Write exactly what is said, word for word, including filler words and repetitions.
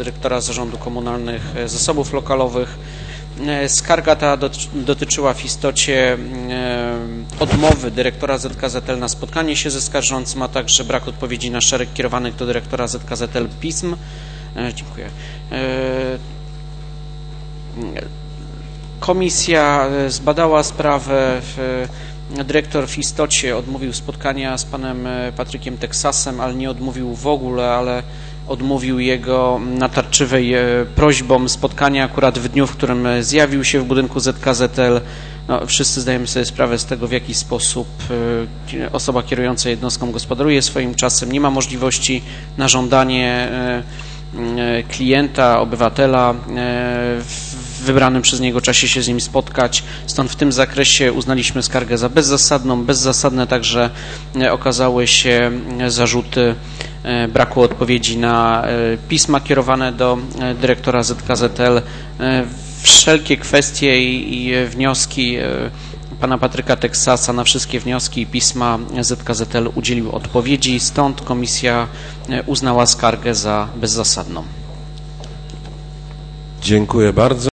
dyrektora Zarządu Komunalnych Zasobów Lokalowych. Skarga ta dotyczyła w istocie odmowy dyrektora Z K Z L na spotkanie się ze skarżącym, a także brak odpowiedzi na szereg kierowanych do dyrektora Z K Z L pism. Dziękuję. Komisja zbadała sprawę. Dyrektor w istocie odmówił spotkania z panem Patrykiem Teksasem, ale nie odmówił w ogóle, ale odmówił jego natarczywej prośbom spotkania akurat w dniu, w którym zjawił się w budynku Z K Z L. No, wszyscy zdajemy sobie sprawę z tego, w jaki sposób osoba kierująca jednostką gospodaruje swoim czasem. Nie ma możliwości na żądanie klienta, obywatela w wybranym przez niego czasie się z nim spotkać. Stąd w tym zakresie uznaliśmy skargę za bezzasadną. Bezzasadne także okazały się zarzuty braku odpowiedzi na pisma kierowane do dyrektora Z K Z L. Wszelkie kwestie i wnioski pana Patryka Teksasa, na wszystkie wnioski i pisma Z K Z L udzielił odpowiedzi, stąd komisja uznała skargę za bezzasadną. Dziękuję bardzo.